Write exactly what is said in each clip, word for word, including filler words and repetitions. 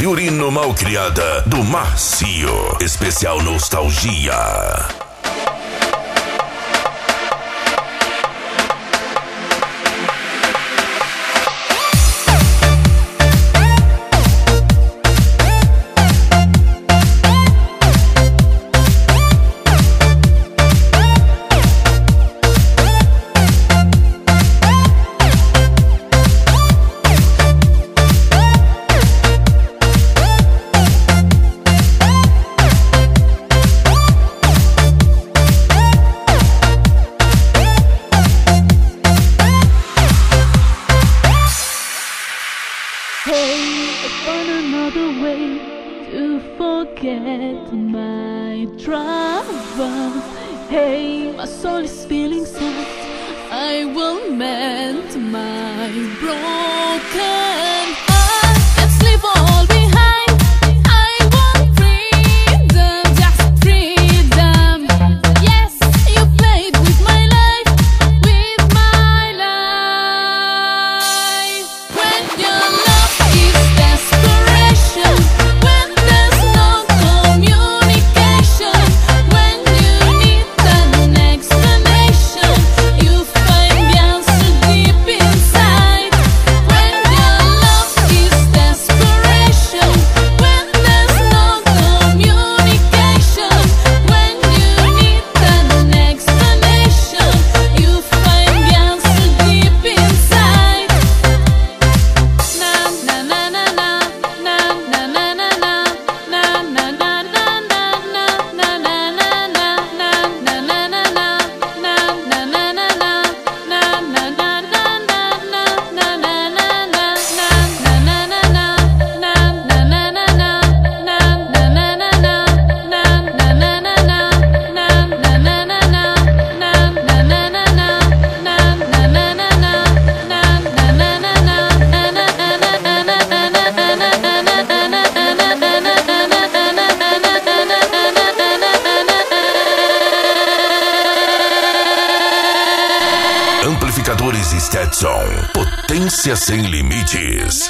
Fiorino Malcriada do Márcio. Especial Nostalgia. Hey, I found another way to forget my troubles. Hey, my soul is feeling sad. I will mend my broken heart. Let's leave all behind. I want freedom, just freedom. Yes, you played with my life, with my life. When your love is desperation, when there's no communication, when you need an explanation, you find the answer deep inside. When your love is desperation, when there's no communication, when you need an explanation, you find the answer deep inside. Na na na na na na na na na na na na na na na na Amplificadores Stetson, potência sem limites.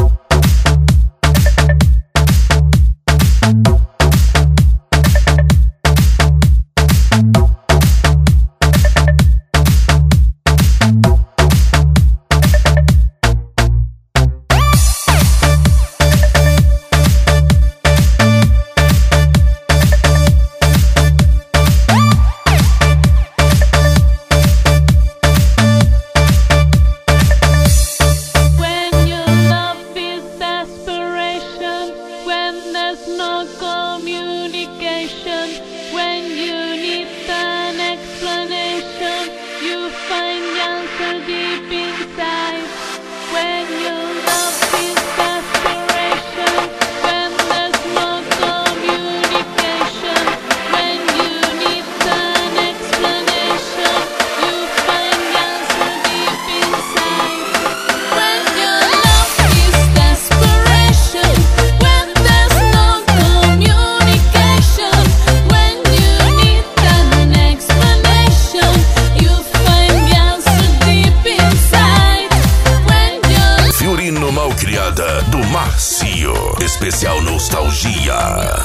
When your love is desperation, when there's no communication, when you need an explanation, you find the answer deep inside. When your love is desperation, when there's no communication, when you need an explanation, you find the answer deep inside. When your love is desperation, when there's no communication, when you need an explanation, you find the answer deep inside. When your Fiorino Malcriada do Márcio. Especial Nostalgia.